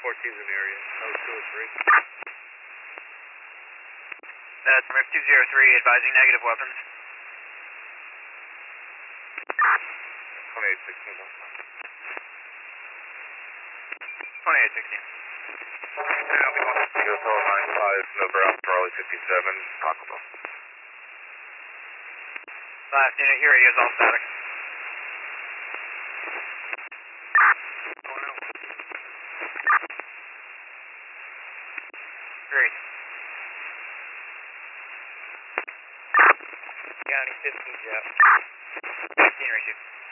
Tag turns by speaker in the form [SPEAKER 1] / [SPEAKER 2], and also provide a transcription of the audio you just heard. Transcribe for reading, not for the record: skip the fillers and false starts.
[SPEAKER 1] 14's in the area. That was 203.
[SPEAKER 2] That's Rift 203, advising negative weapons.
[SPEAKER 1] 2816.
[SPEAKER 2] 2816.
[SPEAKER 1] Hotel 95, November, Charlie 57, Taco Bell.
[SPEAKER 2] Last unit, your radio's all static. Great.
[SPEAKER 1] County 15's out.
[SPEAKER 2] 15 received.